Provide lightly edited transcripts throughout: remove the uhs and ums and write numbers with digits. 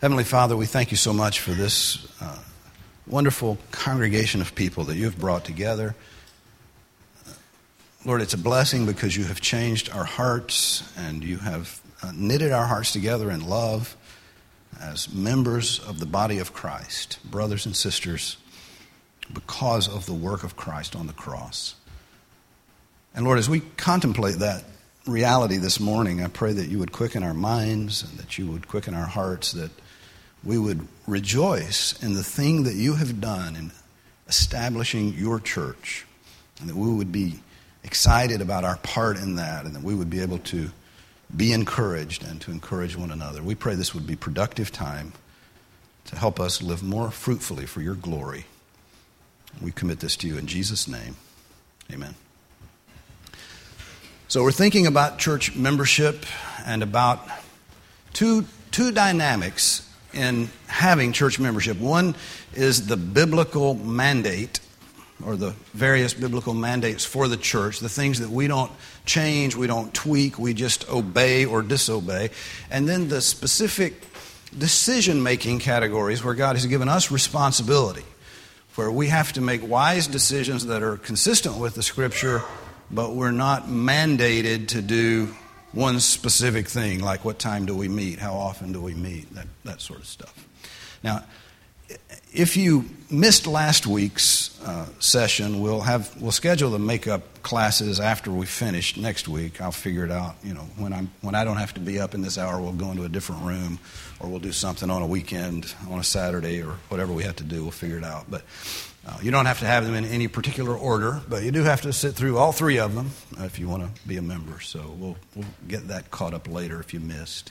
Heavenly Father, we thank you so much for this wonderful congregation of people that you have brought together. Lord, it's a blessing because you have changed our hearts and you have knitted our hearts together in love as members of the body of Christ, brothers and sisters, because of the work of Christ on the cross. And Lord, as we contemplate that reality this morning, I pray that you would quicken our minds and that you would quicken our hearts, that we would rejoice in the thing that you have done in establishing your church, and that we would be excited about our part in that, and that we would be able to be encouraged and to encourage one another. We pray this would be productive time to help us live more fruitfully for your glory. We commit this to you in Jesus' name. Amen. So we're thinking about church membership and about two dynamics in having church membership. One is the biblical mandate, or the various biblical mandates for the church, the things that we don't change, we don't tweak, we just obey or disobey. And then the specific decision-making categories where God has given us responsibility, where we have to make wise decisions that are consistent with the Scripture, but we're not mandated to do one specific thing, like what time do we meet, how often do we meet, that sort of stuff. Now, if you missed last week's session, we'll schedule the makeup classes after we finish next week. I'll figure it out. You know, when I don't have to be up in this hour, we'll go into a different room, or we'll do something on a weekend, on a Saturday, or whatever we have to do. We'll figure it out. But you don't have to have them in any particular order, but you do have to sit through all three of them if you want to be a member. So we'll get that caught up later if you missed.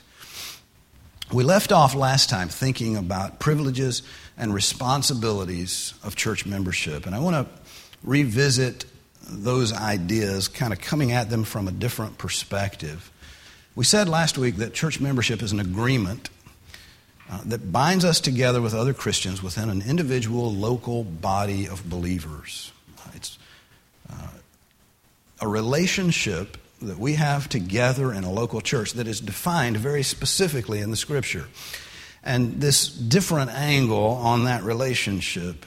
We left off last time thinking about privileges and responsibilities of church membership, and I want to revisit those ideas, kind of coming at them from a different perspective. We said last week that church membership is an agreement that binds us together with other Christians within an individual local body of believers. It's a relationship that we have together in a local church that is defined very specifically in the Scripture. And this different angle on that relationship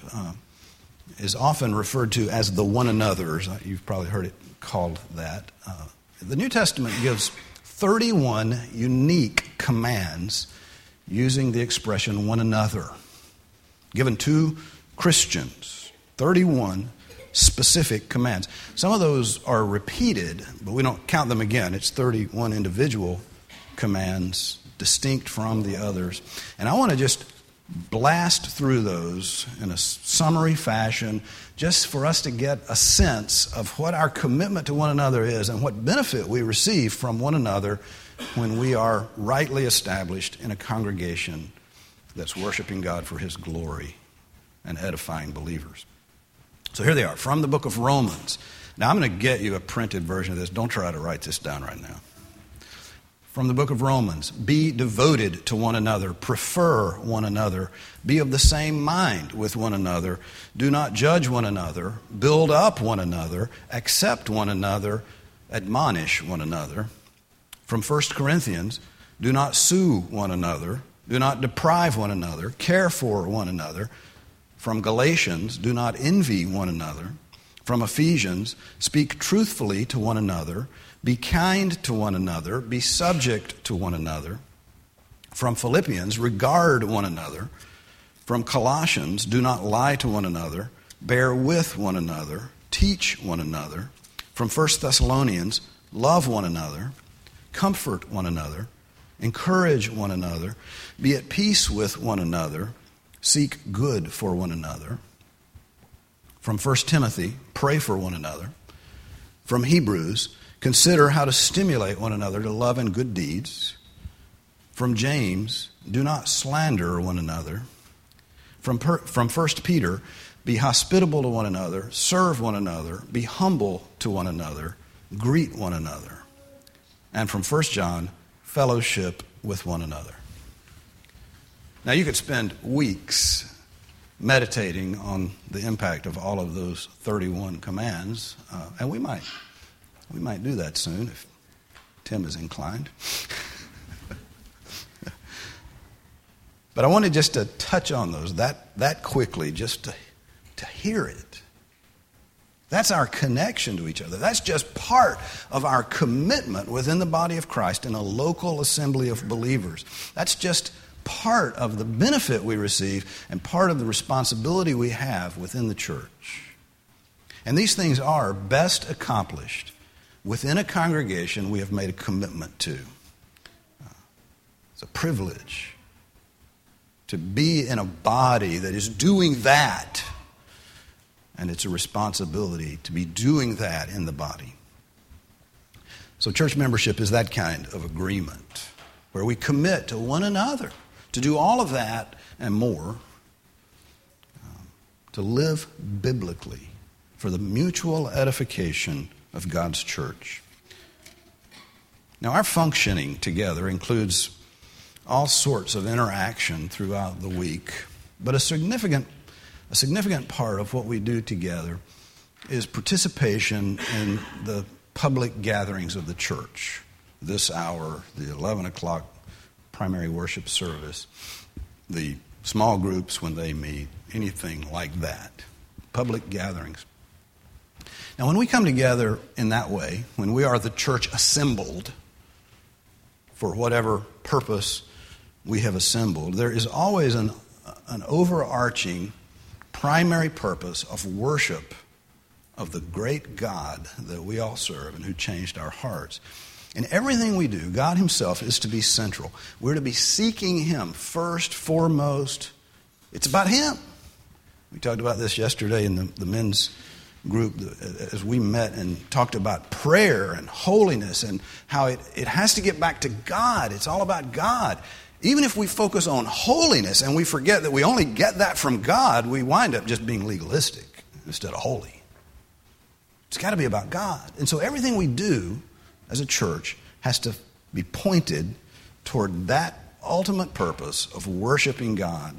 is often referred to as the one another's. You've probably heard it called that. The New Testament gives 31 unique commands using the expression one another, given to Christians. 31 specific commands. Some of those are repeated, but we don't count them again. It's 31 individual commands distinct from the others. And I want to just blast through those in a summary fashion, just for us to get a sense of what our commitment to one another is and what benefit we receive from one another when we are rightly established in a congregation that's worshiping God for His glory and edifying believers. So here they are, from the book of Romans. Now I'm going to get you a printed version of this. Don't try to write this down right now. From the book of Romans, be devoted to one another, prefer one another, be of the same mind with one another, do not judge one another, build up one another, accept one another, admonish one another. From 1 Corinthians, do not sue one another, do not deprive one another, care for one another. From Galatians, do not envy one another. From Ephesians, speak truthfully to one another, be kind to one another, be subject to one another. From Philippians, regard one another. From Colossians, do not lie to one another, bear with one another, teach one another. From 1 Thessalonians, love one another, comfort one another, encourage one another, be at peace with one another, seek good for one another. From 1 Timothy, pray for one another. From Hebrews, consider how to stimulate one another to love and good deeds. From James, do not slander one another. From 1 Peter, be hospitable to one another, serve one another, be humble to one another, greet one another. And from 1 John, fellowship with one another. Now you could spend weeks meditating on the impact of all of those 31 commands, and we might do that soon if Tim is inclined. But I wanted just to touch on those that quickly, just to hear it. That's our connection to each other. That's just part of our commitment within the body of Christ in a local assembly of believers. That's just part of the benefit we receive and part of the responsibility we have within the church. And these things are best accomplished within a congregation we have made a commitment to. It's a privilege to be in a body that is doing that. And it's a responsibility to be doing that in the body. So church membership is that kind of agreement where we commit to one another to do all of that and more, to live biblically for the mutual edification of God's church. Now, our functioning together includes all sorts of interaction throughout the week, but a significant part of what we do together is participation in the public gatherings of the church. This hour, the 11 o'clock primary worship service, the small groups when they meet, anything like that. Public gatherings. Now, when we come together in that way, when we are the church assembled for whatever purpose we have assembled, there is always an overarching primary purpose of worship of the great God that we all serve and who changed our hearts. In everything we do, God himself is to be central. We're to be seeking him first, foremost. It's about him. We talked about this yesterday in the men's group as we met and talked about prayer and holiness and how it has to get back to God. It's all about God. Even if we focus on holiness and we forget that we only get that from God, we wind up just being legalistic instead of holy. It's got to be about God. And so everything we do as a church has to be pointed toward that ultimate purpose of worshiping God.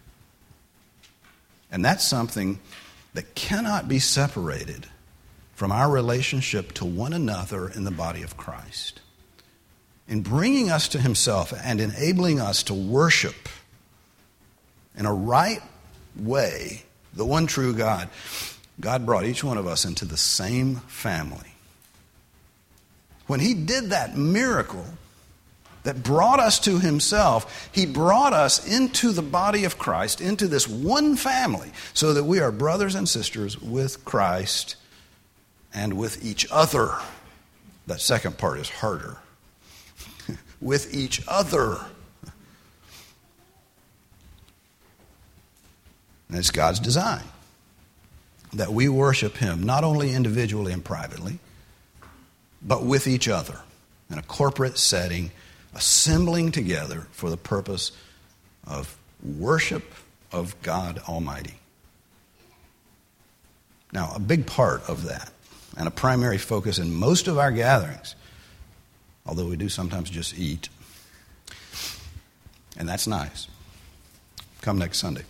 And that's something that cannot be separated from our relationship to one another in the body of Christ. In bringing us to himself and enabling us to worship in a right way the one true God, God brought each one of us into the same family. When he did that miracle that brought us to himself, he brought us into the body of Christ, into this one family, so that we are brothers and sisters with Christ and with each other. That second part is harder. With each other. And it's God's design that we worship him not only individually and privately, but with each other in a corporate setting, assembling together for the purpose of worship of God Almighty. Now, a big part of that, and a primary focus in most of our gatherings, although we do sometimes just eat, and that's nice. Come next Sunday.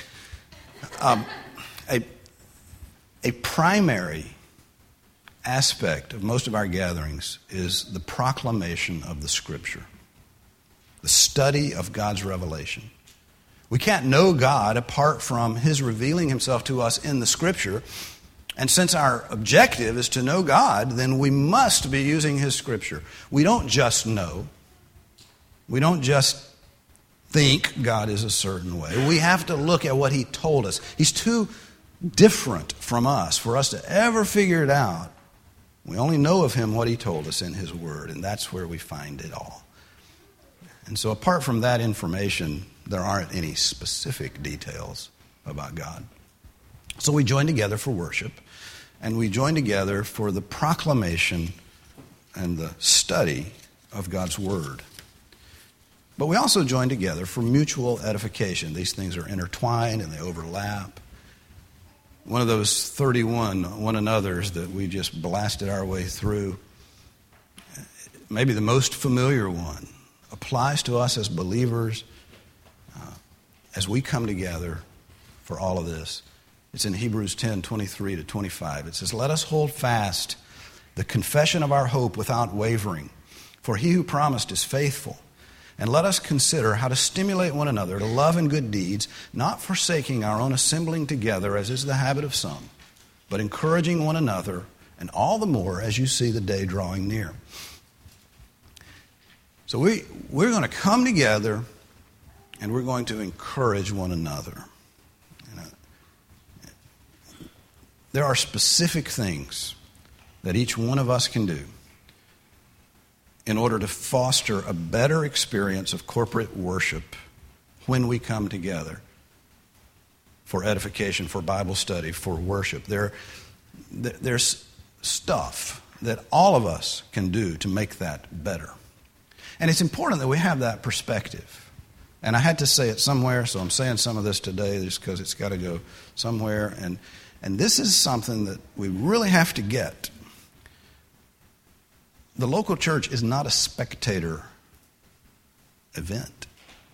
A primary aspect of most of our gatherings is the proclamation of the Scripture, the study of God's revelation. We can't know God apart from his revealing himself to us in the Scripture. And since our objective is to know God, then we must be using his Scripture. We don't just know. We don't just think God is a certain way. We have to look at what he told us. He's too different from us for us to ever figure it out. We only know of him what he told us in his word, and that's where we find it all. And so apart from that information, there aren't any specific details about God. So we join together for worship, and we join together for the proclamation and the study of God's word. But we also join together for mutual edification. These things are intertwined and they overlap. One of those 31 one another's that we just blasted our way through, maybe the most familiar one, applies to us as believers as we come together for all of this. It's in Hebrews 10:23-25. It says, "Let us hold fast the confession of our hope without wavering, for he who promised is faithful. And let us consider how to stimulate one another to love and good deeds, not forsaking our own assembling together, as is the habit of some, but encouraging one another, and all the more as you see the day drawing near. So we're going to come together and we're going to encourage one another. There are specific things that each one of us can do in order to foster a better experience of corporate worship when we come together for edification, for Bible study, for worship. There's stuff that all of us can do to make that better. And it's important that we have that perspective. And I had to say it somewhere, so I'm saying some of this today just because it's got to go somewhere. And this is something that we really have to get. The local church is not a spectator event.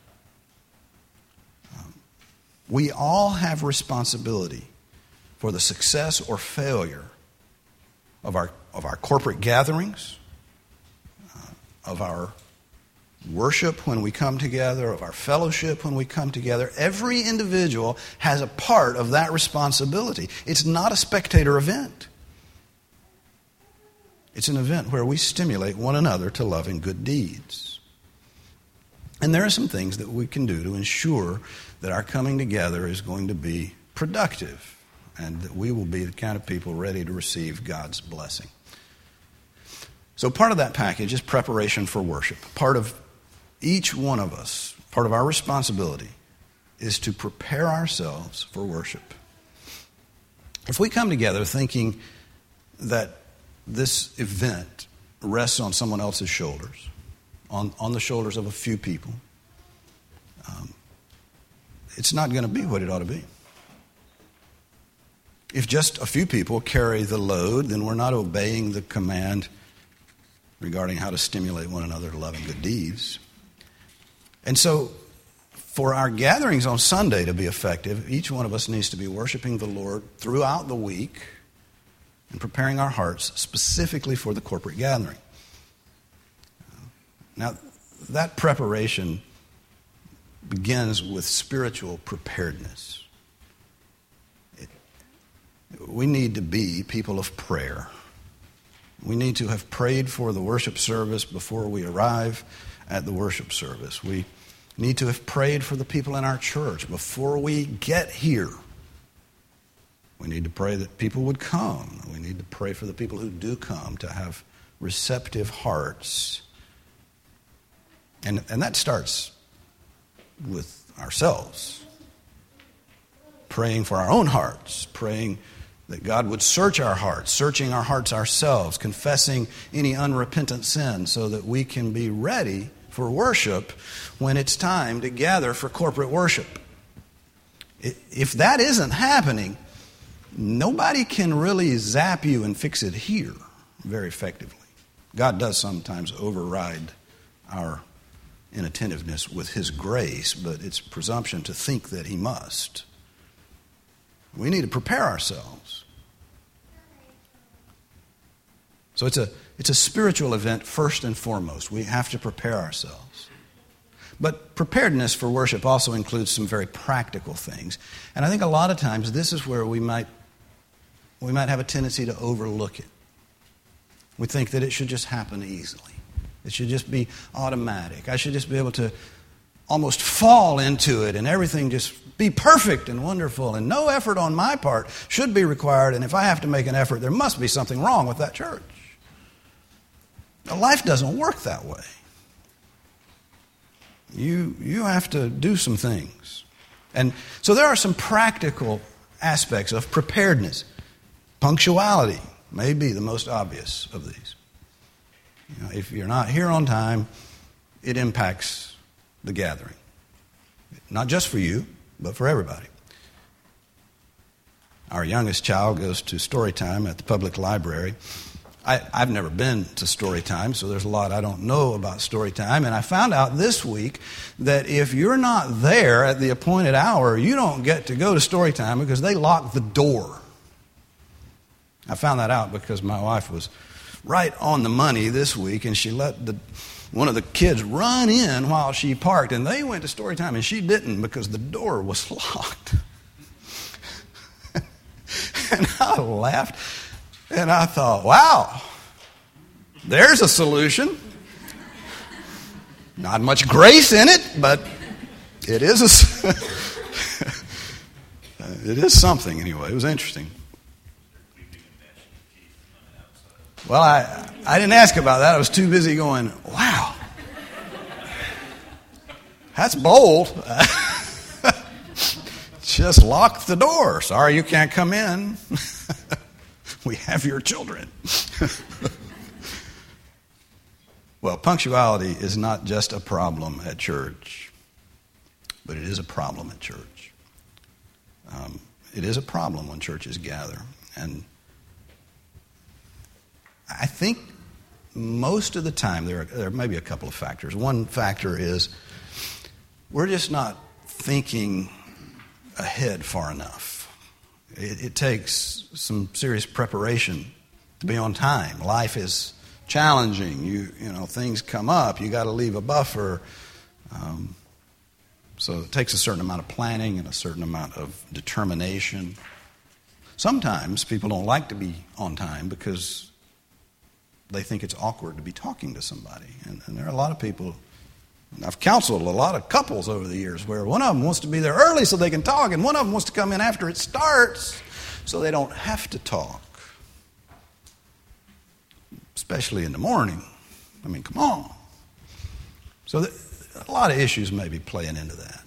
We all have responsibility for the success or failure of our corporate gatherings, of our worship when we come together, of our fellowship when we come together. Every individual has a part of that responsibility. It's not a spectator event. It's an event where we stimulate one another to love and good deeds. And there are some things that we can do to ensure that our coming together is going to be productive and that we will be the kind of people ready to receive God's blessing. So part of that package is preparation for worship. Part of each one of us, part of our responsibility is to prepare ourselves for worship. If we come together thinking that this event rests on someone else's shoulders, on the shoulders of a few people, it's not going to be what it ought to be. If just a few people carry the load, then we're not obeying the command regarding how to stimulate one another to love and good deeds. And so, for our gatherings on Sunday to be effective, each one of us needs to be worshiping the Lord throughout the week and preparing our hearts specifically for the corporate gathering. Now, that preparation begins with spiritual preparedness. We need to be people of prayer. We need to have prayed for the worship service before we arrive at the worship service. We need to have prayed for the people in our church before we get here. We need to pray that people would come. We need to pray for the people who do come to have receptive hearts. And that starts with ourselves. Praying for our own hearts. Praying that God would search our hearts. Searching our hearts ourselves. Confessing any unrepentant sin so that we can be ready for worship when it's time to gather for corporate worship. If that isn't happening, nobody can really zap you and fix it here very effectively. God does sometimes override our inattentiveness with His grace, but it's presumption to think that He must. We need to prepare ourselves. So it's a spiritual event first and foremost. We have to prepare ourselves. But preparedness for worship also includes some very practical things. And I think a lot of times this is where we might have a tendency to overlook it. We think that it should just happen easily. It should just be automatic. I should just be able to almost fall into it and everything just be perfect and wonderful and no effort on my part should be required, and if I have to make an effort, there must be something wrong with that church. Now, life doesn't work that way. You have to do some things. And so there are some practical aspects of preparedness. Punctuality may be the most obvious of these. If you're not here on time, it impacts the gathering. Not just for you, but for everybody. Our youngest child goes to story time at the public library. I've never been to story time, so there's a lot I don't know about story time. And I found out this week that if you're not there at the appointed hour, you don't get to go to story time because they lock the door. I found that out because my wife was right on the money this week, and she let one of the kids run in while she parked, and they went to story time, and she didn't because the door was locked. And I laughed, and I thought, wow, there's a solution. Not much grace in it, but it is it is something anyway. It was interesting. Well, I didn't ask about that. I was too busy going, wow, that's bold. Just lock the door. Sorry, you can't come in. We have your children. Well, punctuality is not just a problem at church, but it is a problem at church. It is a problem when churches gather. And I think most of the time there may be a couple of factors. One factor is we're just not thinking ahead far enough. It takes some serious preparation to be on time. Life is challenging. You know, things come up. You got to leave a buffer. So it takes a certain amount of planning and a certain amount of determination. Sometimes people don't like to be on time because they think it's awkward to be talking to somebody. And there are a lot of people, I've counseled a lot of couples over the years where one of them wants to be there early so they can talk, and one of them wants to come in after it starts so they don't have to talk. Especially in the morning. I mean, come on. So a lot of issues may be playing into that.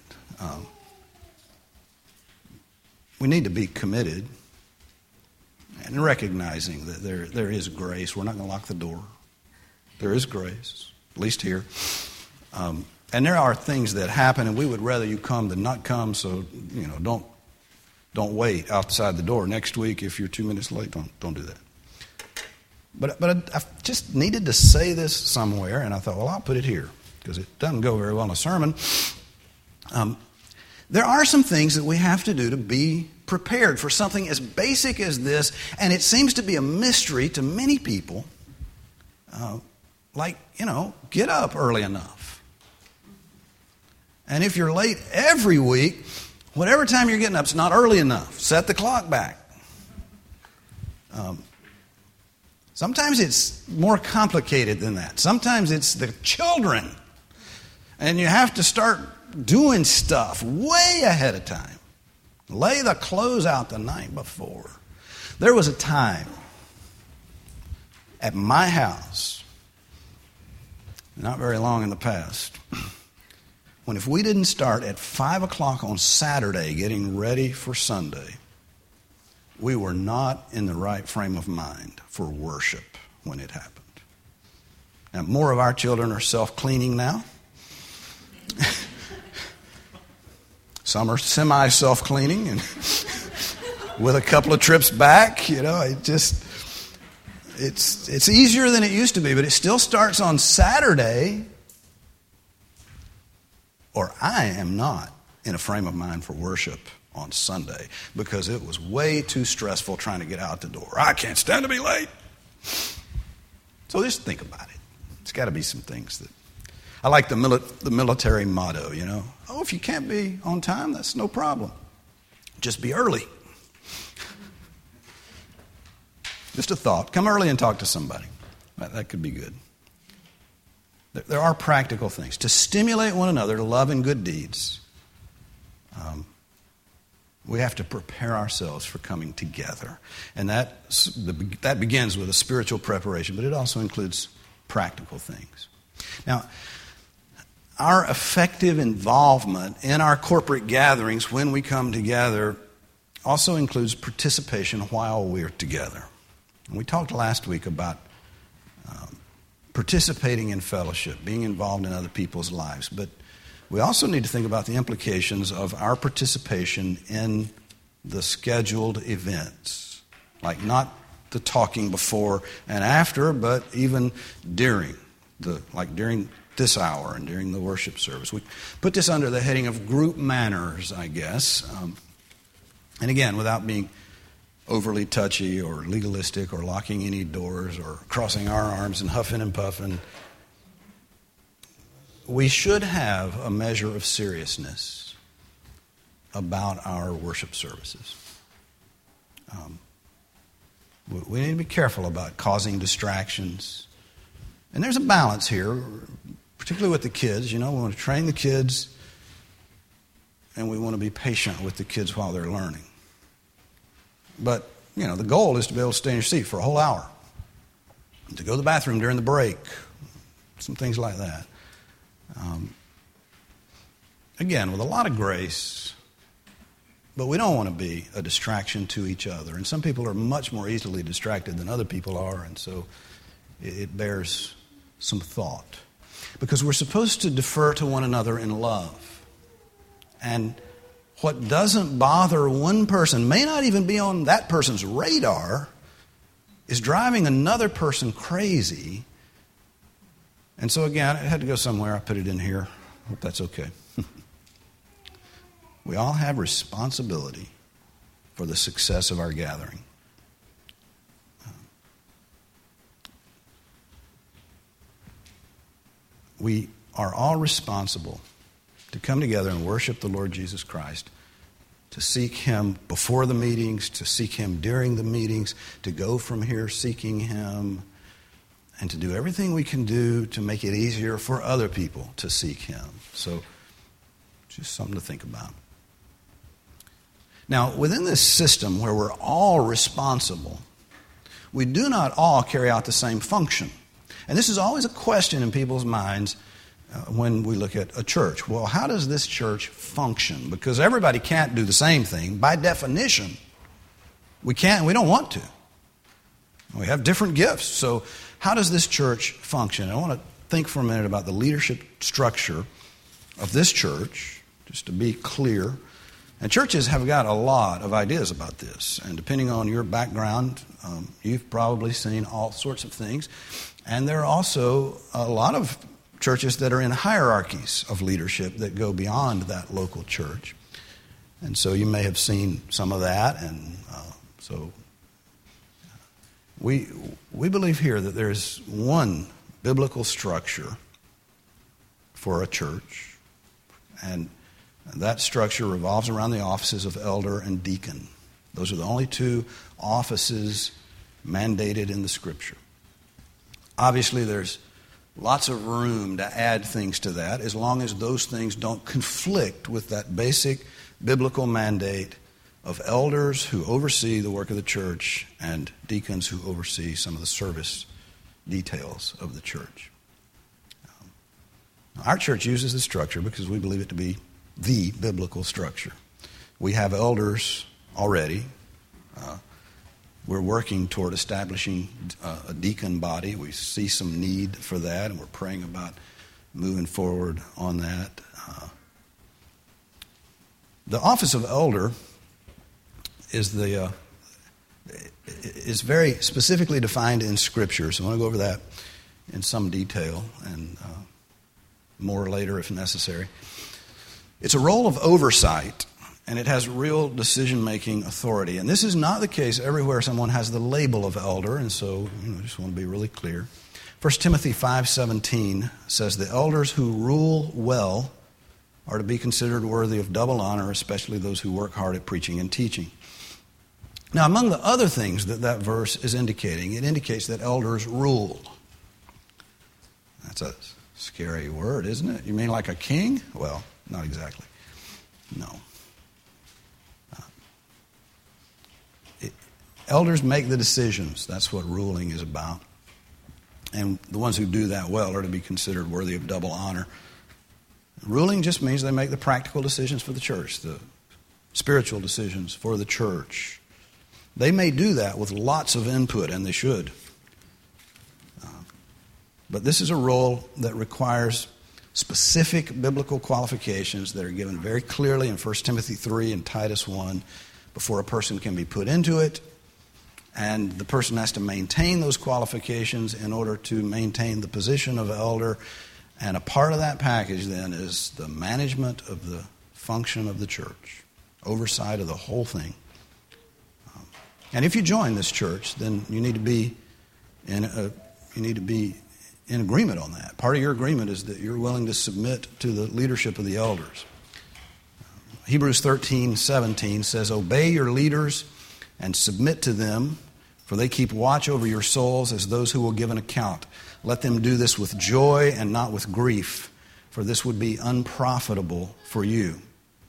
We need to be committed and recognizing that there is grace. We're not going to lock the door. There is grace, at least here. And there are things that happen, and we would rather you come than not come. So don't wait outside the door next week if you're 2 minutes late. Don't do that. But I just needed to say this somewhere, and I thought, well, I'll put it here because it doesn't go very well in a sermon. There are some things that we have to do to be prepared for something as basic as this, and it seems to be a mystery to many people. Get up early enough. And if you're late every week, whatever time you're getting up, it's not early enough. Set the clock back. Sometimes it's more complicated than that. Sometimes it's the children. And you have to start doing stuff way ahead of time. Lay the clothes out the night before. There was a time at my house, not very long in the past, when if we didn't start at 5 o'clock on Saturday getting ready for Sunday, we were not in the right frame of mind for worship when it happened. Now, more of our children are self-cleaning now. Some are semi-self-cleaning and with a couple of trips back, it's easier than it used to be, but it still starts on Saturday, or I am not in a frame of mind for worship on Sunday because it was way too stressful trying to get out the door. I can't stand to be late. So just think about it. It's got to be some things that... I like the military motto, Oh, if you can't be on time, that's no problem. Just be early. Just a thought. Come early and talk to somebody. That could be good. There are practical things. To stimulate one another to love and good deeds, we have to prepare ourselves for coming together. And that begins with a spiritual preparation, but it also includes practical things. Now, our effective involvement in our corporate gatherings when we come together also includes participation while we're together. And we talked last week about participating in fellowship, being involved in other people's lives. But we also need to think about the implications of our participation in the scheduled events, like not the talking before and after, but even during this hour and during the worship service. We put this under the heading of group manners, I guess. And again, without being overly touchy or legalistic or locking any doors or crossing our arms and huffing and puffing. We should have a measure of seriousness about our worship services. We need to be careful about causing distractions. And there's a balance here, particularly with the kids. We want to train the kids, and we want to be patient with the kids while they're learning. But, the goal is to be able to stay in your seat for a whole hour, to go to the bathroom during the break, some things like that. Again, with a lot of grace, but we don't want to be a distraction to each other. And some people are much more easily distracted than other people are, and so it bears some thought. Because we're supposed to defer to one another in love. And what doesn't bother one person, may not even be on that person's radar, is driving another person crazy. And so again, it had to go somewhere. I put it in here. Hope that's okay. We all have responsibility for the success of our gathering. We are all responsible to come together and worship the Lord Jesus Christ, to seek Him before the meetings, to seek Him during the meetings, to go from here seeking Him, and to do everything we can do to make it easier for other people to seek Him. So, just something to think about. Now, within this system where we're all responsible, we do not all carry out the same function. And this is always a question in people's minds when we look at a church. Well, how does this church function? Because everybody can't do the same thing. By definition, we can't and we don't want to. We have different gifts. So how does this church function? I want to think for a minute about the leadership structure of this church, just to be clear. And churches have got a lot of ideas about this. And depending on your background, you've probably seen all sorts of things. And there are also a lot of churches that are in hierarchies of leadership that go beyond that local church. And so you may have seen some of that. And so we believe here that there's one biblical structure for a church. And that structure revolves around the offices of elder and deacon. Those are the only two offices mandated in the Scripture. Obviously, there's lots of room to add things to that as long as those things don't conflict with that basic biblical mandate of elders who oversee the work of the church and deacons who oversee some of the service details of the church. Our church uses this structure because we believe it to be the biblical structure. We have elders already. We're working toward establishing a deacon body. We see some need for that, and we're praying about moving forward on that. The office of elder is very specifically defined in Scripture, so I want to go over that in some detail and more later if necessary. It's a role of oversight, and it has real decision-making authority. And this is not the case everywhere someone has the label of elder, and so I just want to be really clear. 1 Timothy 5:17 says, "The elders who rule well are to be considered worthy of double honor, especially those who work hard at preaching and teaching." Now, among the other things that verse is indicating, it indicates that elders rule. That's a scary word, isn't it? You mean like a king? Well, not exactly. No. Elders make the decisions. That's what ruling is about. And the ones who do that well are to be considered worthy of double honor. Ruling just means they make the practical decisions for the church, the spiritual decisions for the church. They may do that with lots of input, and they should. But this is a role that requires specific biblical qualifications that are given very clearly in 1 Timothy 3 and Titus 1 before a person can be put into it. And the person has to maintain those qualifications in order to maintain the position of elder. And a part of that package then is the management of the function of the church, oversight of the whole thing. And if you join this church, then you need to be in agreement on that. Part of your agreement is that you're willing to submit to the leadership of the elders. Hebrews 13:17 says, "Obey your leaders and submit to them, for they keep watch over your souls as those who will give an account. Let them do this with joy and not with grief, for this would be unprofitable for you."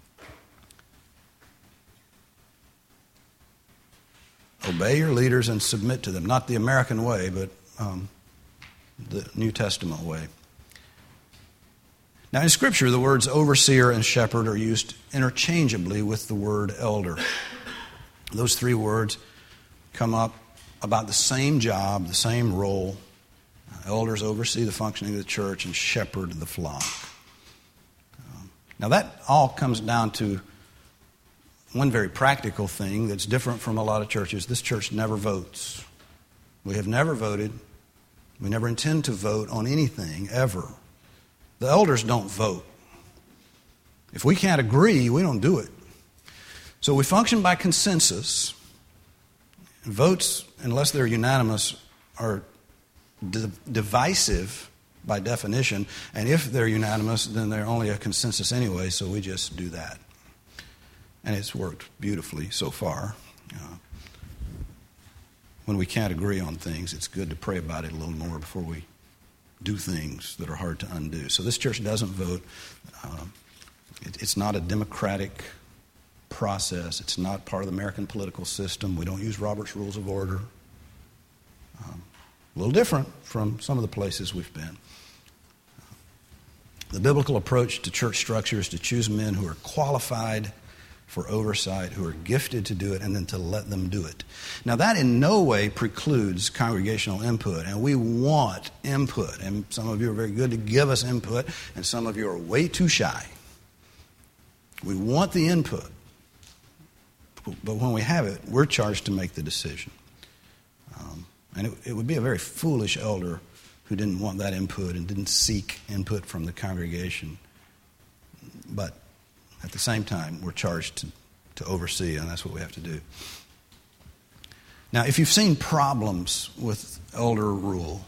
Obey your leaders and submit to them. Not the American way, but the New Testament way. Now in Scripture, the words overseer and shepherd are used interchangeably with the word elder. Those three words come up about the same job, the same role. Elders oversee the functioning of the church and shepherd the flock. Now that all comes down to one very practical thing that's different from a lot of churches. This church never votes. We have never voted. We never intend to vote on anything, ever. The elders don't vote. If we can't agree, we don't do it. So we function by consensus. Votes, unless they're unanimous, are divisive by definition. And if they're unanimous, then they're only a consensus anyway, so we just do that. And it's worked beautifully so far. When we can't agree on things, it's good to pray about it a little more before we do things that are hard to undo. So this church doesn't vote. It's not a democratic process. It's not part of the American political system. We don't use Robert's Rules of Order. A little different from some of the places we've been. The biblical approach to church structure is to choose men who are qualified for oversight, who are gifted to do it, and then to let them do it. Now that in no way precludes congregational input, and we want input. And some of you are very good to give us input, and some of you are way too shy. We want the input, but when we have it, we're charged to make the decision. And it would be a very foolish elder who didn't want that input and didn't seek input from the congregation. But at the same time, we're charged to oversee, and that's what we have to do. Now, if you've seen problems with elder rule,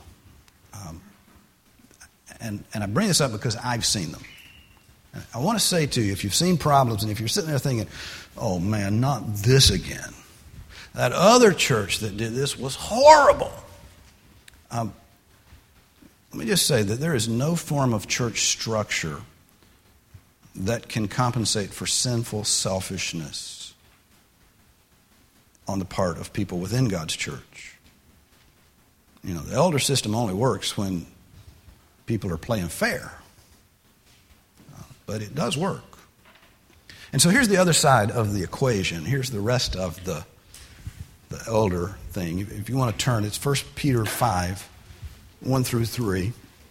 and I bring this up because I've seen them. I want to say to you, if you've seen problems, and if you're sitting there thinking, oh man, not this again. That other church that did this was horrible. Let me just say that there is no form of church structure that can compensate for sinful selfishness on the part of people within God's church. You know, the elder system only works when people are playing fair. But it does work. And so here's the other side of the equation. Here's the rest of the elder thing. If you want to turn, it's 1 Peter 5, 1 through 3.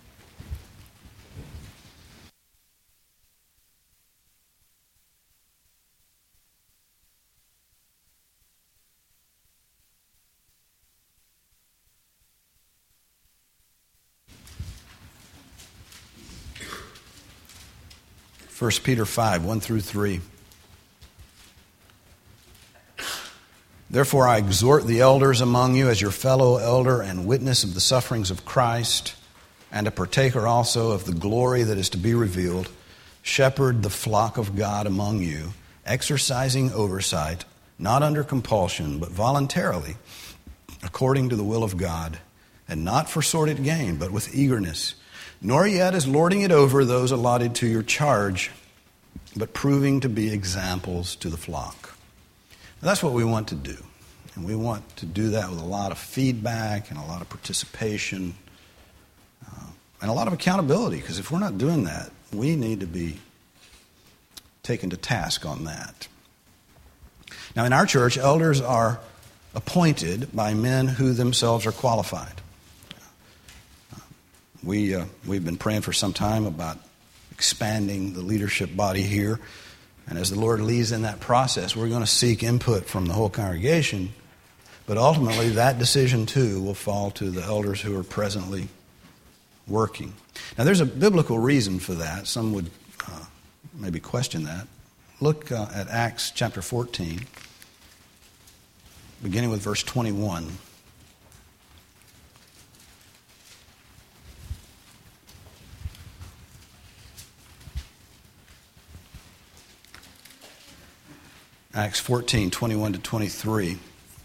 First Peter 5, 1 through 3. Therefore I exhort the elders among you as your fellow elder and witness of the sufferings of Christ, and a partaker also of the glory that is to be revealed. Shepherd the flock of God among you, exercising oversight, not under compulsion, but voluntarily, according to the will of God, and not for sordid gain, but with eagerness, nor yet as lording it over those allotted to your charge, but proving to be examples to the flock. Now, that's what we want to do. And we want to do that with a lot of feedback and a lot of participation and a lot of accountability, because if we're not doing that, we need to be taken to task on that. Now, in our church, elders are appointed by men who themselves are qualified. We've been praying for some time about expanding the leadership body here. And as the Lord leads in that process, we're going to seek input from the whole congregation. But ultimately, that decision, too, will fall to the elders who are presently working. Now, there's a biblical reason for that. Some would maybe question that. Look at Acts chapter 14. beginning with verse 21. Acts 14, 21 to 23.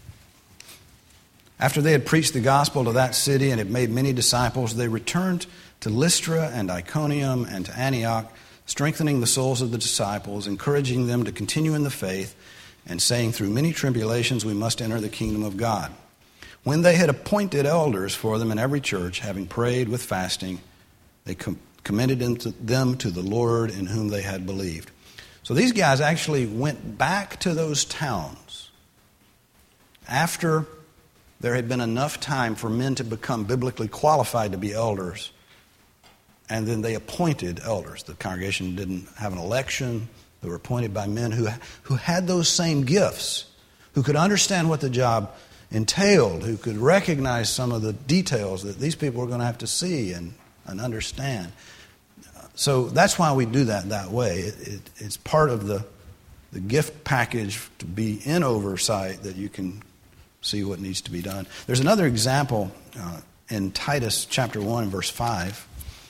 After they had preached the gospel to that city and had made many disciples, they returned to Lystra and Iconium and to Antioch, strengthening the souls of the disciples, encouraging them to continue in the faith, and saying, through many tribulations we must enter the kingdom of God. When they had appointed elders for them in every church, having prayed with fasting, they commended them to the Lord in whom they had believed. So these guys actually went back to those towns after there had been enough time for men to become biblically qualified to be elders, and then they appointed elders. The congregation didn't have an election. They were appointed by men who had those same gifts, who could understand what the job entailed, who could recognize some of the details that these people were going to have to see and understand. So that's why we do that way. It's part of the gift package to be in oversight that you can see what needs to be done. There's another example in Titus chapter 1, verse 5.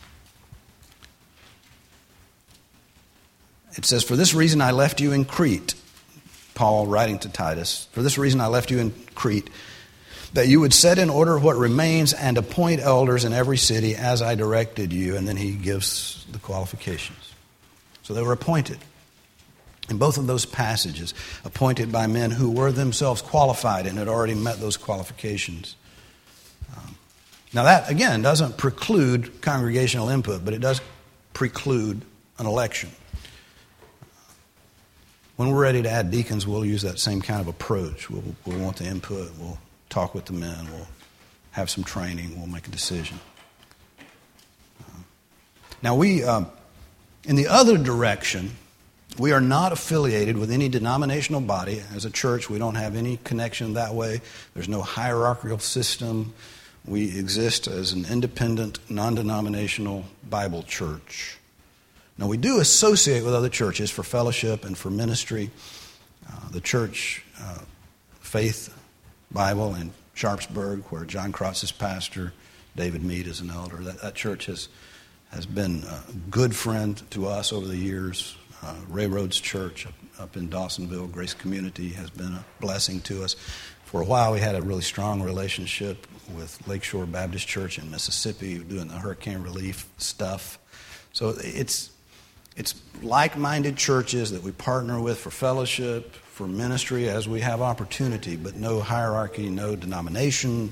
It says, for this reason I left you in Crete, Paul writing to Titus, for this reason I left you in Crete, that you would set in order what remains and appoint elders in every city as I directed you. And then he gives the qualifications. So they were appointed. In both of those passages, appointed by men who were themselves qualified and had already met those qualifications. Now that, again, doesn't preclude congregational input, but it does preclude an election. When we're ready to add deacons, we'll use that same kind of approach. We'll want the input. We'll talk with the men. We'll have some training. We'll make a decision. Now we, in the other direction, we are not affiliated with any denominational body. As a church, we don't have any connection that way. There's no hierarchical system. We exist as an independent, non-denominational Bible church. Now, we do associate with other churches for fellowship and for ministry. The church, Faith Bible in Sharpsburg, where John Krotz is pastor, David Mead is an elder. That church has been a good friend to us over the years. Ray Rhodes Church up in Dawsonville, Grace Community, has been a blessing to us. For a while, we had a really strong relationship with Lakeshore Baptist Church in Mississippi, doing the hurricane relief stuff. So it's like-minded churches that we partner with for fellowship, for ministry as we have opportunity, but no hierarchy, no denomination,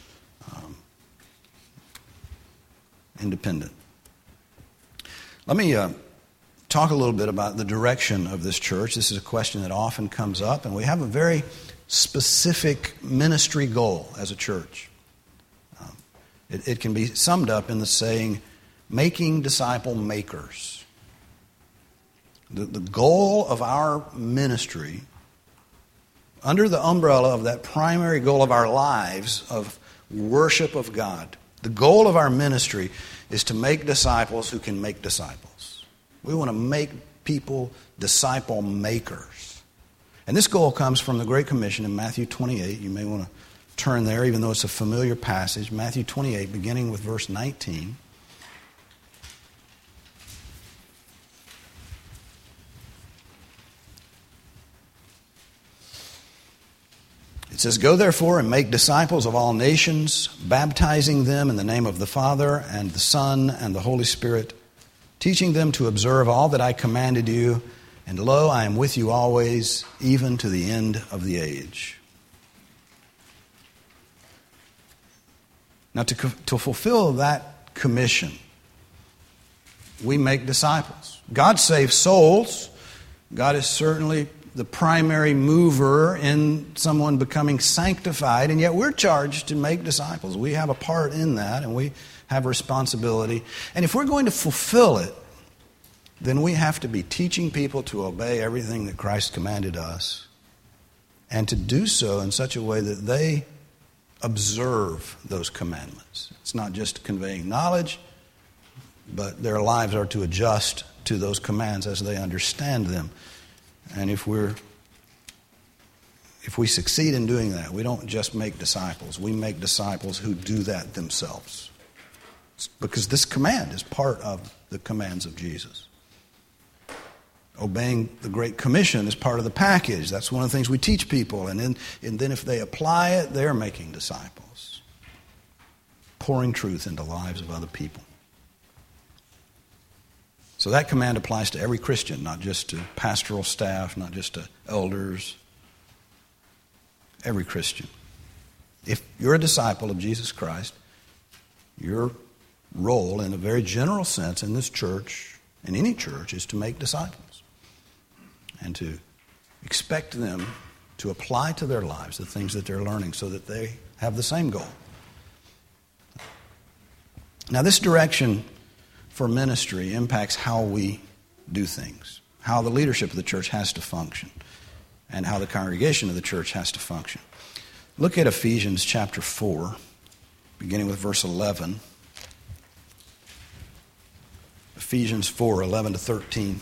independent. Let me talk a little bit about the direction of this church. This is a question that often comes up, and we have a very specific ministry goal as a church. It can be summed up in the saying, making disciple makers. The goal of our ministry, under the umbrella of that primary goal of our lives of worship of God, the goal of our ministry is to make disciples who can make disciples. We want to make people disciple makers. And this goal comes from the Great Commission in Matthew 28. You may want to turn there, even though it's a familiar passage. Matthew 28, beginning with verse 19. It says, go therefore and make disciples of all nations, baptizing them in the name of the Father and the Son and the Holy Spirit, teaching them to observe all that I commanded you, and lo, I am with you always, even to the end of the age. Now, to fulfill that commission, we make disciples. God saves souls. God is certainly the primary mover in someone becoming sanctified, and yet we're charged to make disciples. We have a part in that, and we have responsibility. And if we're going to fulfill it, then we have to be teaching people to obey everything that Christ commanded us, and to do so in such a way that they observe those commandments. It's not just conveying knowledge, but their lives are to adjust to those commands as they understand them. And if we're if we succeed in doing that, we don't just make disciples. We make disciples who do that themselves. Because this command is part of the commands of Jesus. Obeying the Great Commission is part of the package. That's one of the things we teach people. And then if they apply it, they're making disciples. Pouring truth into the lives of other people. So that command applies to every Christian, not just to pastoral staff, not just to elders. Every Christian. If you're a disciple of Jesus Christ, your role in a very general sense in this church, in any church, is to make disciples. And to expect them to apply to their lives the things that they're learning so that they have the same goal. Now, this direction for ministry impacts how we do things, how the leadership of the church has to function, and how the congregation of the church has to function. Look at Ephesians chapter 4, beginning with verse 11. Ephesians 4, 11 to 13.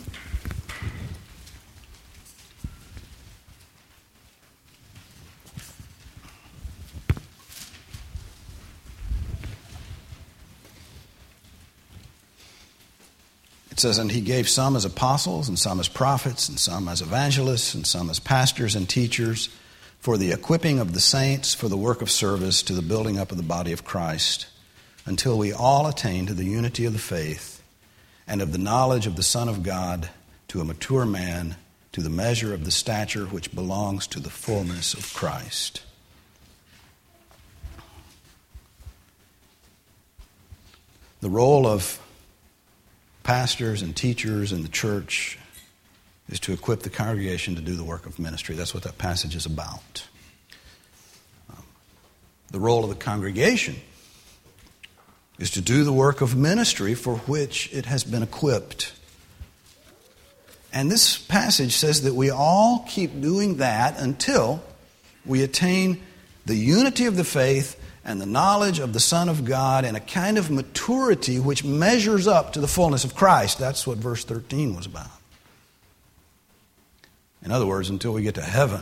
It says, "And he gave some as apostles, and some as prophets, and some as evangelists, and some as pastors and teachers, for the equipping of the saints, for the work of service, to the building up of the body of Christ, until we all attain to the unity of the faith, and of the knowledge of the Son of God, to a mature man, to the measure of the stature which belongs to the fullness of Christ." The role of pastors and teachers in the church is to equip the congregation to do the work of ministry. That's what that passage is about. The role of the congregation is to do the work of ministry for which it has been equipped. And this passage says that we all keep doing that until we attain the unity of the faith and the knowledge of the Son of God and a kind of maturity which measures up to the fullness of Christ. That's what verse 13 was about. In other words, until we get to heaven.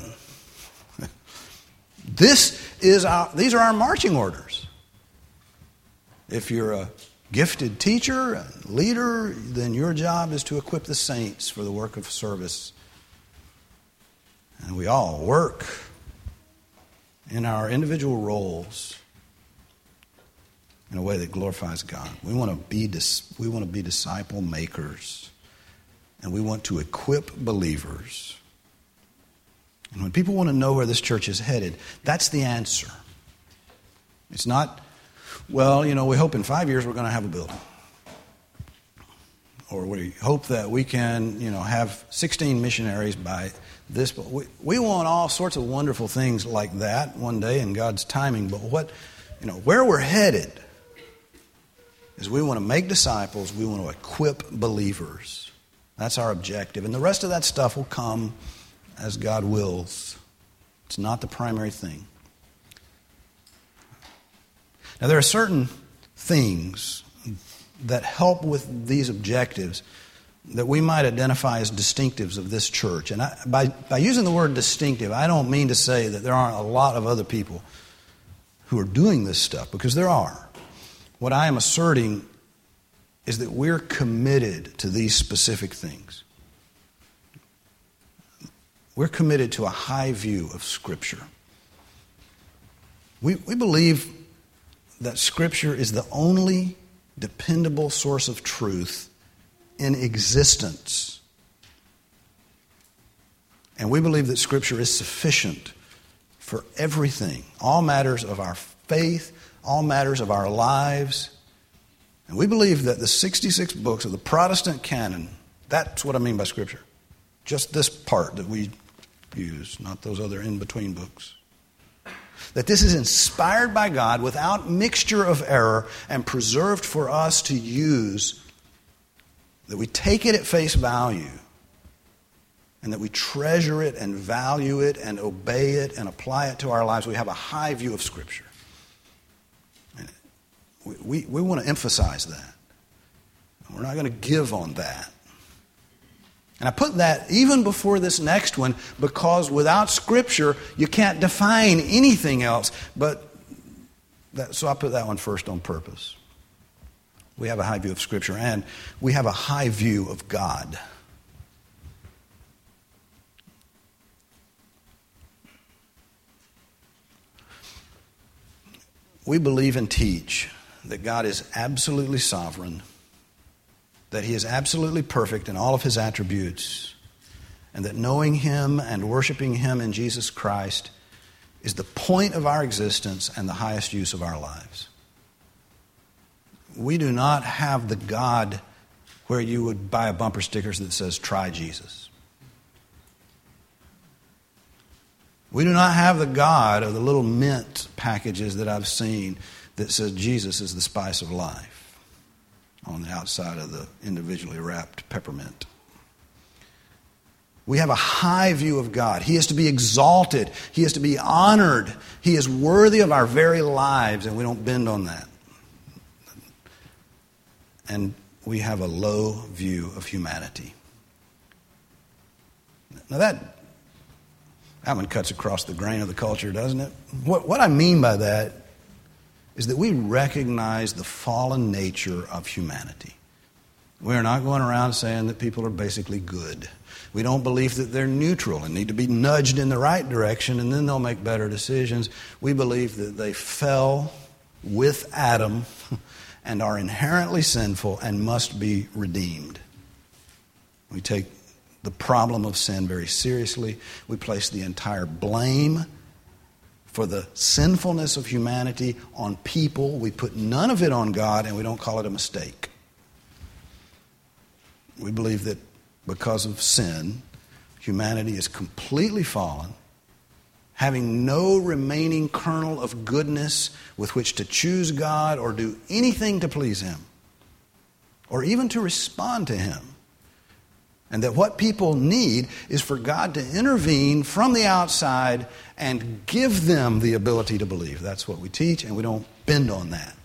These are our marching orders. If you're a gifted teacher, a leader, then your job is to equip the saints for the work of service. And we all work in our individual roles in a way that glorifies God. We want to be disciple makers, and we want to equip believers. And when people want to know where this church is headed, that's the answer. It's not, well, we hope in 5 years we're going to have a building. Or we hope that we can, have 16 missionaries by this. But we want all sorts of wonderful things like that one day in God's timing. But where we're headed is we want to make disciples. We want to equip believers. That's our objective. And the rest of that stuff will come as God wills. It's not the primary thing. Now, there are certain things that help with these objectives that we might identify as distinctives of this church. And by using the word distinctive, I don't mean to say that there aren't a lot of other people who are doing this stuff, because there are. What I am asserting is that we're committed to these specific things. We're committed to a high view of Scripture. We believe that Scripture is the only dependable source of truth in existence. And we believe that Scripture is sufficient for everything, all matters of our faith, all matters of our lives. And we believe that the 66 books of the Protestant canon, that's what I mean by Scripture. Just this part that we use, not those other in-between books. That this is inspired by God without mixture of error and preserved for us to use, that we take it at face value and that we treasure it and value it and obey it and apply it to our lives. We have a high view of Scripture. And we want to emphasize that. We're not going to give on that. And I put that even before this next one because without Scripture, you can't define anything else. So I put that one first on purpose. We have a high view of Scripture, and we have a high view of God. We believe and teach that God is absolutely sovereign, that He is absolutely perfect in all of His attributes, and that knowing Him and worshiping Him in Jesus Christ is the point of our existence and the highest use of our lives. We do not have the God where you would buy a bumper sticker that says, "Try Jesus." We do not have the God of the little mint packages that I've seen that says Jesus is the spice of life on the outside of the individually wrapped peppermint. We have a high view of God. He is to be exalted. He is to be honored. He is worthy of our very lives, and we don't bend on that. And we have a low view of humanity. Now that one cuts across the grain of the culture, doesn't it? What I mean by that is that we recognize the fallen nature of humanity. We are not going around saying that people are basically good. We don't believe that they're neutral and need to be nudged in the right direction and then they'll make better decisions. We believe that they fell with Adam and are inherently sinful and must be redeemed. We take the problem of sin very seriously. We place the entire blame for the sinfulness of humanity on people. We put none of it on God, and we don't call it a mistake. We believe that because of sin, humanity is completely fallen, having no remaining kernel of goodness with which to choose God or do anything to please Him, or even to respond to Him. And that what people need is for God to intervene from the outside and give them the ability to believe. That's what we teach, and we don't bend on that.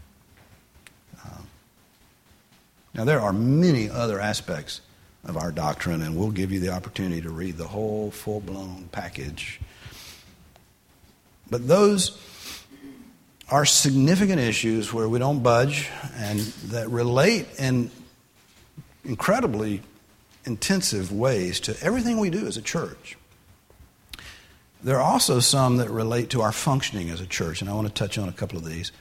Now, there are many other aspects of our doctrine, and we'll give you the opportunity to read the whole full-blown package. But those are significant issues where we don't budge and that relate in incredibly intensive ways to everything we do as a church. There are also some that relate to our functioning as a church, and I want to touch on a couple of these.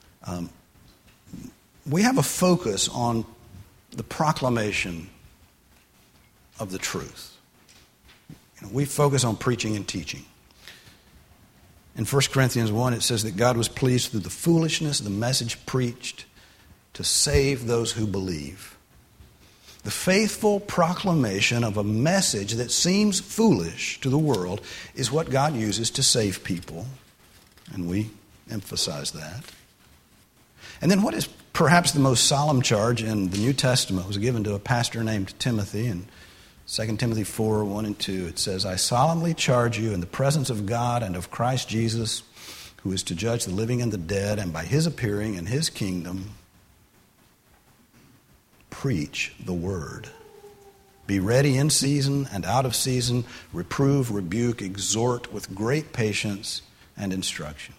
We have a focus on the proclamation of the truth. We focus on preaching and teaching. In 1 Corinthians 1, it says that God was pleased through the foolishness of the message preached to save those who believe. The faithful proclamation of a message that seems foolish to the world is what God uses to save people, and we emphasize that. And then what is perhaps the most solemn charge in the New Testament was given to a pastor named Timothy. In 2 Timothy 4, 1 and 2, it says, "I solemnly charge you in the presence of God and of Christ Jesus, who is to judge the living and the dead, and by His appearing in His kingdom, preach the word. Be ready in season and out of season, reprove, rebuke, exhort with great patience and instruction."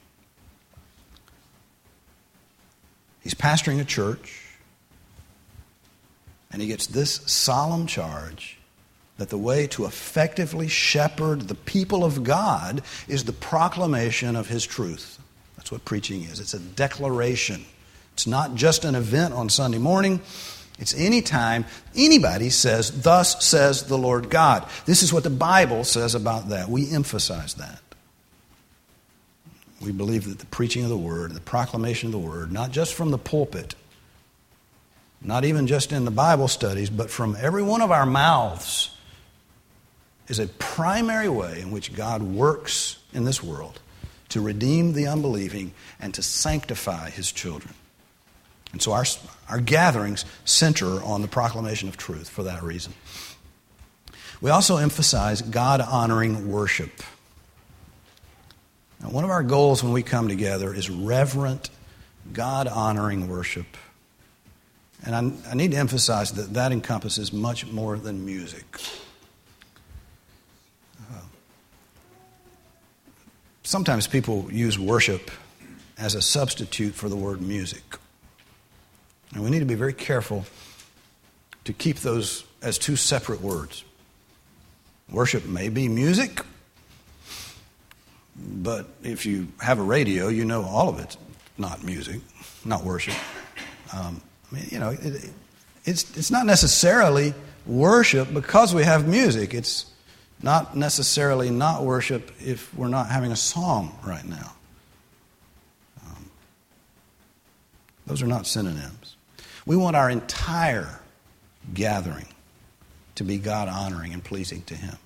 He's pastoring a church, and he gets this solemn charge that the way to effectively shepherd the people of God is the proclamation of His truth. That's what preaching is. It's a declaration. It's not just an event on Sunday morning. It's any time anybody says, "Thus says the Lord God." This is what the Bible says about that. We emphasize that. We believe that the preaching of the Word, the proclamation of the Word, not just from the pulpit, not even just in the Bible studies, but from every one of our mouths, is a primary way in which God works in this world to redeem the unbelieving and to sanctify His children. And so our gatherings center on the proclamation of truth for that reason. We also emphasize God-honoring worship. Now, one of our goals when we come together is reverent, God-honoring worship. And I need to emphasize that that encompasses much more than music. Sometimes people use worship as a substitute for the word music. And we need to be very careful to keep those as two separate words. Worship may be music, but if you have a radio, you know all of it's not music, not worship. It's not necessarily worship because we have music. It's not necessarily not worship if we're not having a song right now. Those are not synonyms. We want our entire gathering to be God-honoring and pleasing to Him.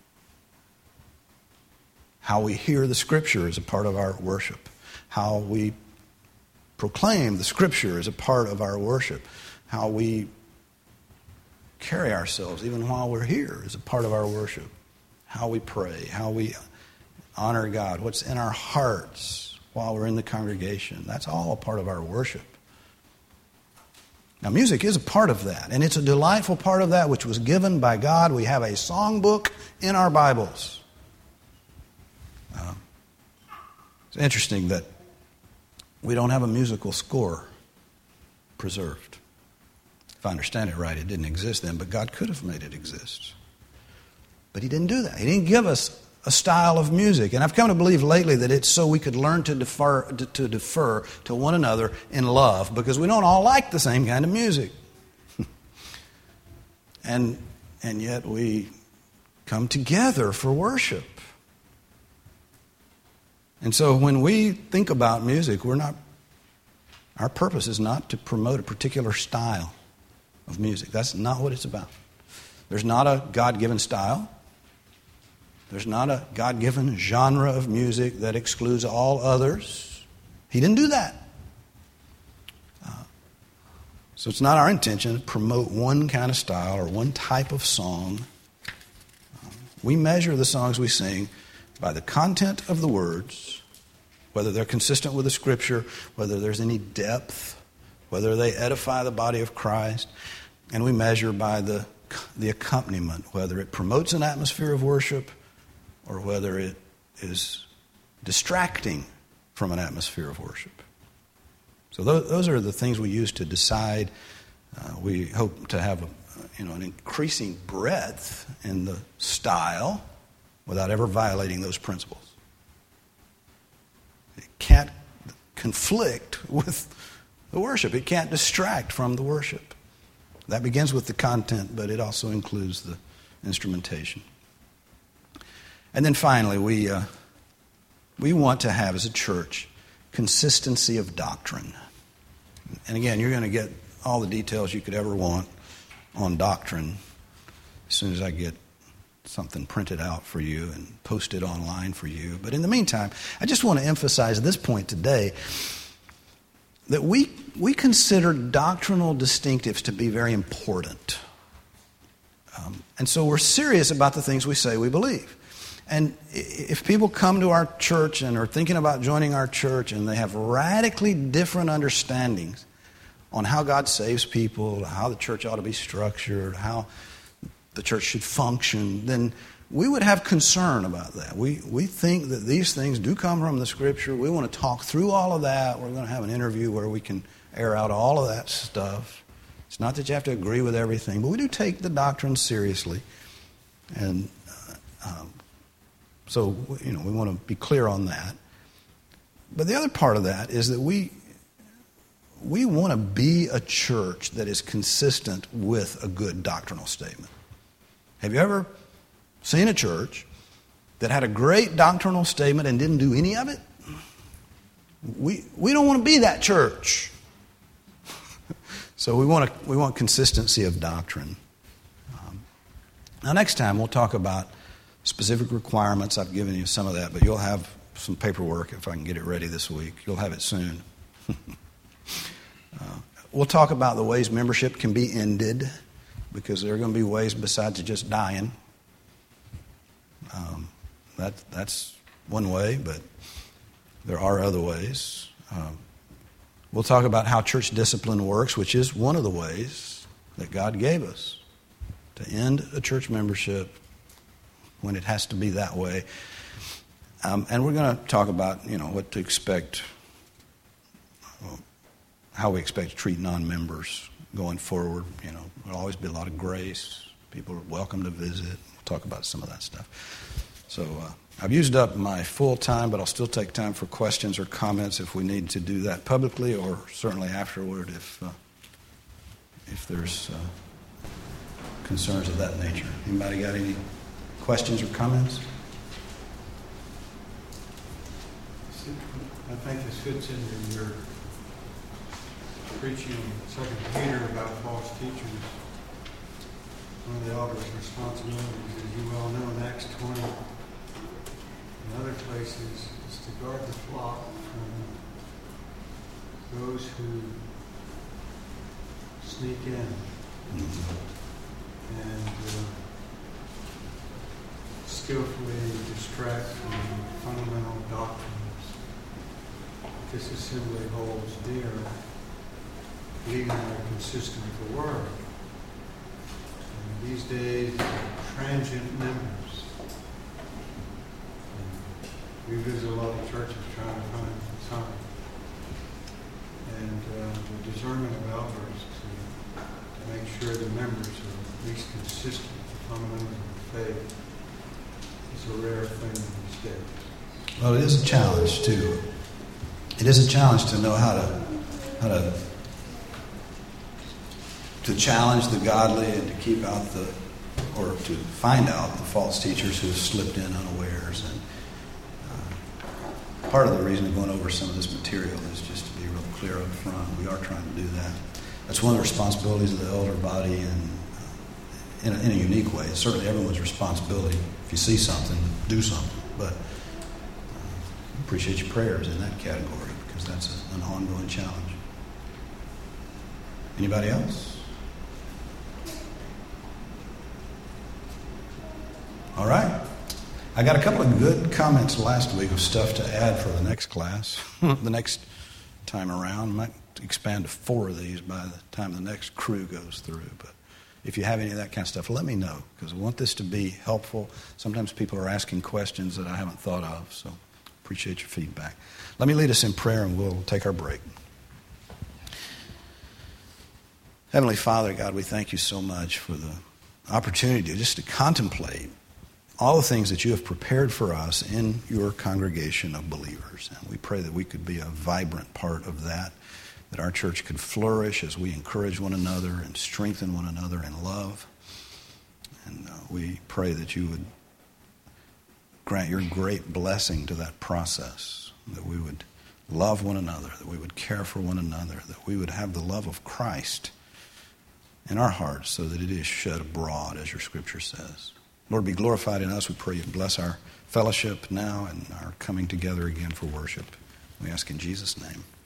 How we hear the Scripture is a part of our worship. How we proclaim the Scripture is a part of our worship. How we carry ourselves, even while we're here, is a part of our worship. How we pray, how we honor God, what's in our hearts while we're in the congregation, that's all a part of our worship. Now, music is a part of that, and it's a delightful part of that which was given by God. We have a songbook in our Bibles. It's interesting that we don't have a musical score preserved. If I understand it right, it didn't exist then, but God could have made it exist. But He didn't do that. He didn't give us a style of music. And I've come to believe lately that it's so we could learn to defer to one another in love, because we don't all like the same kind of music. and yet we come together for worship. And so when we think about music, our purpose is not to promote a particular style of music. That's not what it's about. There's not a God-given style. There's not a God-given genre of music that excludes all others. He didn't do that. So it's not our intention to promote one kind of style or one type of song. We measure the songs we sing by the content of the words, whether they're consistent with the Scripture, whether there's any depth, whether they edify the body of Christ, and we measure by the accompaniment, whether it promotes an atmosphere of worship or whether it is distracting from an atmosphere of worship. So those are the things we use to decide. We hope to have an increasing breadth in the style without ever violating those principles. It can't conflict with the worship. It can't distract from the worship. That begins with the content, but it also includes the instrumentation. And then finally, we want to have as a church consistency of doctrine. And again, you're going to get all the details you could ever want on doctrine as soon as I get something printed out for you and posted online for you. But in the meantime, I just want to emphasize this point today, that we consider doctrinal distinctives to be very important. And so we're serious about the things we say we believe. And if people come to our church and are thinking about joining our church and they have radically different understandings on how God saves people, how the church ought to be structured, how the church should function, then we would have concern about that. We think that these things do come from the Scripture. We want to talk through all of that. We're going to have an interview where we can air out all of that stuff. It's not that you have to agree with everything, but we do take the doctrine seriously. And so, we want to be clear on that. But the other part of that is that we want to be a church that is consistent with a good doctrinal statement. Have you ever seen a church that had a great doctrinal statement and didn't do any of it? We don't want to be that church. So we want consistency of doctrine. Now next time we'll talk about specific requirements. I've given you some of that, but you'll have some paperwork if I can get it ready this week. You'll have it soon. We'll talk about the ways membership can be ended, because there are going to be ways besides just dying. That's one way, but there are other ways. We'll talk about how church discipline works, which is one of the ways that God gave us to end a church membership when it has to be that way. And we're going to talk about, what to expect, how we expect to treat non-members going forward. There'll always be a lot of grace. People are welcome to visit. We'll talk about some of that stuff. So I've used up my full time, but I'll still take time for questions or comments if we need to do that publicly, or certainly afterward if there's concerns of that nature. Anybody got any questions or comments? I think this fits into your preaching on 2 Peter about false teachers. One of the elders' responsibilities, as you well know, in Acts 20 and other places, is to guard the flock from those who sneak in and skillfully distract from fundamental doctrines this assembly holds dear, leaving our consistent with the Word. And these days, transient members. We visit a lot of churches trying to find some. And the discernment of elders to make sure the members are at least consistent with the fundamentals of the faith is a rare thing these days. Well, it is a challenge too. It is a challenge to know how to challenge the godly and to keep out or to find out the false teachers who have slipped in unawares. And part of the reason of going over some of this material is just to be real clear up front. We are trying to do that. That's one of the responsibilities of the elder body, and in a unique way. It's certainly everyone's responsibility. If you see something, do something. But appreciate your prayers in that category, because that's an ongoing challenge. Anybody else? All right. I got a couple of good comments last week of stuff to add for the next class. The next time around. I might expand to 4 of these by the time the next crew goes through. But if you have any of that kind of stuff, let me know, because I want this to be helpful. Sometimes people are asking questions that I haven't thought of, so appreciate your feedback. Let me lead us in prayer and we'll take our break. Heavenly Father, God, we thank you so much for the opportunity just to contemplate all the things that you have prepared for us in your congregation of believers. And we pray that we could be a vibrant part of that our church could flourish as we encourage one another and strengthen one another in love. And we pray that you would grant your great blessing to that process, that we would love one another, that we would care for one another, that we would have the love of Christ in our hearts so that it is shed abroad, as your scripture says. Lord, be glorified in us. We pray you bless our fellowship now and our coming together again for worship. We ask in Jesus' name.